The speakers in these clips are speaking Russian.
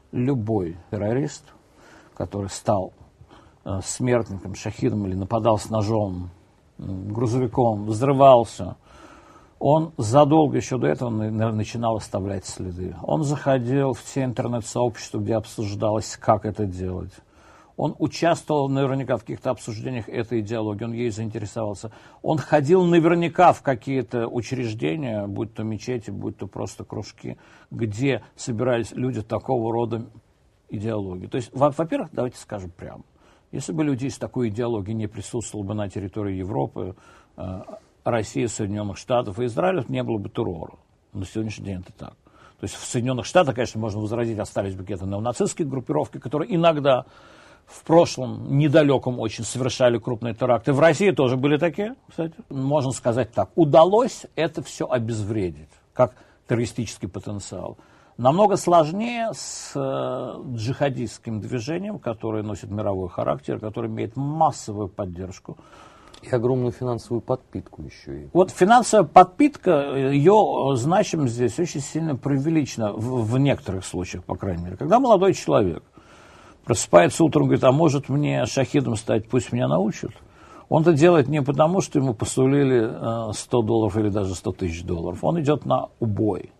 любой террорист, который стал смертником, шахидом или нападал с ножом, грузовиком, взрывался, он задолго еще до этого начинал оставлять следы. Он заходил в те интернет-сообщества, где обсуждалось, как это делать. Он участвовал наверняка в каких-то обсуждениях этой идеологии, он ей заинтересовался. Он ходил наверняка в какие-то учреждения, будь то мечети, будь то просто кружки, где собирались люди такого рода идеологии. То есть, во-первых, давайте скажем прямо, если бы людей с такой идеологией не присутствовало бы на территории Европы, России, Соединенных Штатов и Израиля, не было бы террора. На сегодняшний день это так. То есть в Соединенных Штатах, конечно, можно возразить, остались бы какие-то неонацистские группировки, которые иногда в прошлом недалеком очень совершали крупные теракты. В России тоже были такие, кстати. Можно сказать так. Удалось это все обезвредить, как террористический потенциал. Намного сложнее с джихадистским движением, которое носит мировой характер, которое имеет массовую поддержку. И огромную финансовую подпитку еще. Вот финансовая подпитка, ее значимость здесь очень сильно преувеличена, в некоторых случаях, по крайней мере. Когда молодой человек просыпается утром и говорит, а может мне шахидом стать, пусть меня научат. Он это делает не потому, что ему посулили $100 или даже $100 000. Он идет на убой.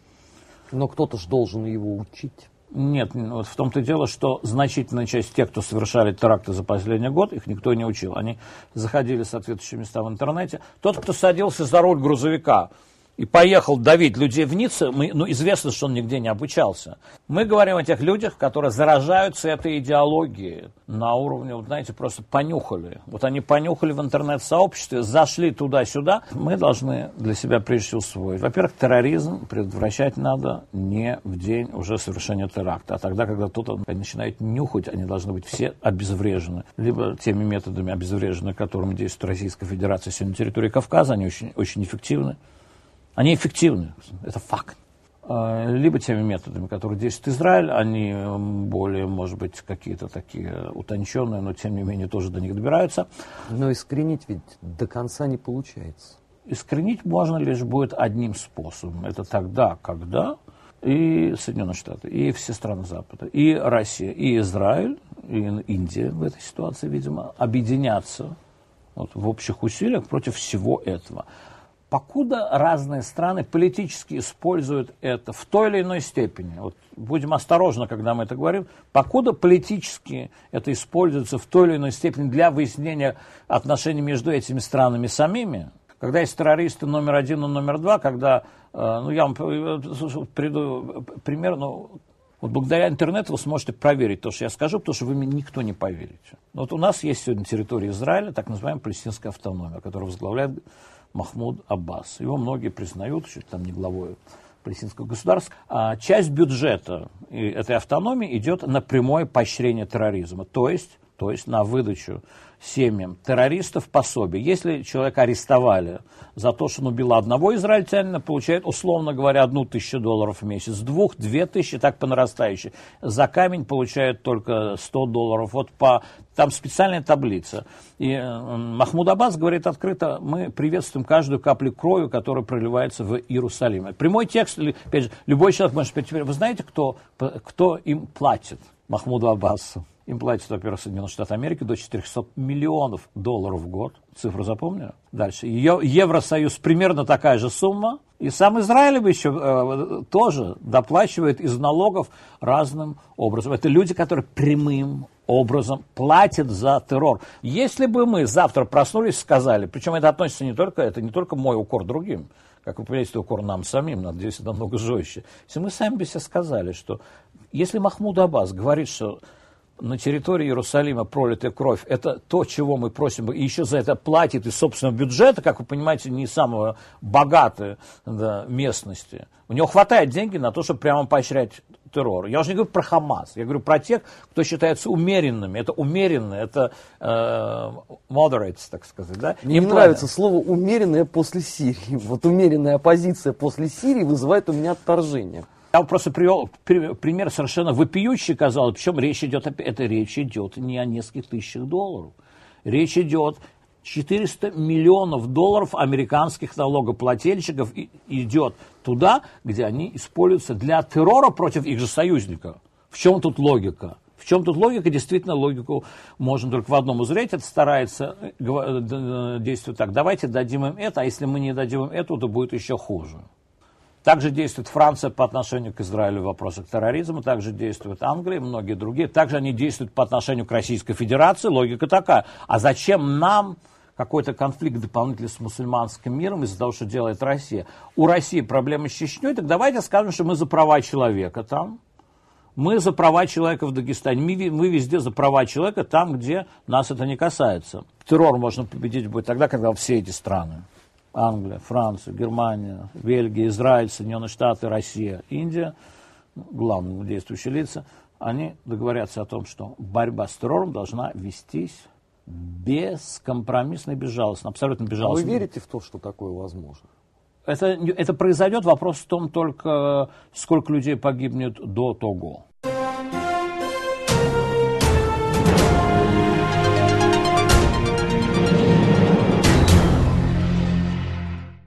Но кто-то же должен его учить. Нет, вот в том-то и дело, что значительная часть тех, кто совершали теракты за последний год, их никто не учил. Они заходили в соответствующие места в интернете. Тот, кто садился за руль грузовика и поехал давить людей в Ницце, известно, что он нигде не обучался. Мы говорим о тех людях, которые заражаются этой идеологией на уровне, вот знаете, просто понюхали. Вот они понюхали в интернет-сообществе, зашли туда-сюда. Мы должны для себя прежде всего усвоить. Во-первых, терроризм предотвращать надо не в день уже совершения теракта, а тогда, когда кто-то начинает нюхать, они должны быть все обезврежены. Либо теми методами обезврежены, которыми действует Российская Федерация сегодня на территории Кавказа, они очень, очень эффективны. Они эффективны, это факт. Либо теми методами, которые действует Израиль, они более, может быть, какие-то такие утонченные, но тем не менее тоже до них добираются. Но искоренить ведь до конца не получается. Искоренить можно лишь будет одним способом. Это тогда, когда и Соединенные Штаты, и все страны Запада, и Россия, и Израиль, и Индия в этой ситуации, видимо, объединятся вот, в общих усилиях против всего этого. Покуда разные страны политически используют это в той или иной степени, вот будем осторожны, когда мы это говорим, покуда политически это используется в той или иной степени для выяснения отношений между этими странами самими, когда есть террористы номер один и номер два, когда, я вам приду пример, вот благодаря интернету вы сможете проверить то, что я скажу, потому что вы мне никто не поверите. Вот у нас есть сегодня территория Израиля, так называемая палестинская автономия, которую возглавляет Махмуд Аббас. Его многие признают, что там не главой палестинского государства. А часть бюджета этой автономии идет на прямое поощрение терроризма, то есть на выдачу семьям террористов пособий. Если человека арестовали за то, что он убил одного израильтянина, получает, условно говоря, $1000 в месяц, 2000, так по нарастающей. За камень получает только $100. Вот там специальная таблица. И Махмуд Аббас говорит открыто, мы приветствуем каждую каплю крови, которая проливается в Иерусалиме. Прямой текст, опять же, любой человек может сказать, вы знаете, кто им платит, Махмуду Аббасу? Им платят, во-первых, Соединенные Штаты Америки до $400 миллионов в год. Цифру запомнили? Дальше. Евросоюз примерно такая же сумма. И сам Израиль еще тоже доплачивает из налогов разным образом. Это люди, которые прямым образом платят за террор. Если бы мы завтра проснулись и сказали, причем это относится не только мой укор другим, как вы понимаете, это укор нам самим, надеюсь, это намного жестче. Если мы сами бы себе сказали, что если Махмуд Аббас говорит, что на территории Иерусалима пролитая кровь, это то, чего мы просим, и еще за это платит из собственного бюджета, как вы понимаете, не самого богатой местности. У него хватает денег на то, чтобы прямо поощрять террор. Я уже не говорю про Хамас, я говорю про тех, кто считается умеренными. Это умеренные, это moderates, так сказать. Да? Мне не нравится слово «умеренное» после Сирии. Вот умеренная оппозиция после Сирии вызывает у меня отторжение. Я просто привел пример совершенно вопиющий, казалось, причем речь идет не о нескольких тысячах долларов. Речь идет $400 миллионов американских налогоплательщиков идет туда, где они используются для террора против их же союзников. В чем тут логика? В чем тут логика? Действительно, логику можно только в одном узреть. Это старается действовать так. Давайте дадим им это, а если мы не дадим им это, то будет еще хуже. Также действует Франция по отношению к Израилю в вопросах терроризма, также действует Англия и многие другие. Также они действуют по отношению к Российской Федерации. Логика такая. А зачем нам какой-то конфликт дополнительный с мусульманским миром из-за того, что делает Россия? У России проблемы с Чечней, так давайте скажем, что мы за права человека там. Мы за права человека в Дагестане. Мы везде за права человека там, где нас это не касается. Террор можно победить будет тогда, когда все эти страны. Англия, Франция, Германия, Бельгия, Израиль, Соединенные Штаты, Россия, Индия, главные действующие лица, они договорятся о том, что борьба с террором должна вестись бескомпромиссно и безжалостно, абсолютно безжалостно. А вы верите в то, что такое возможно? Это произойдет, вопрос в том только, сколько людей погибнет до того.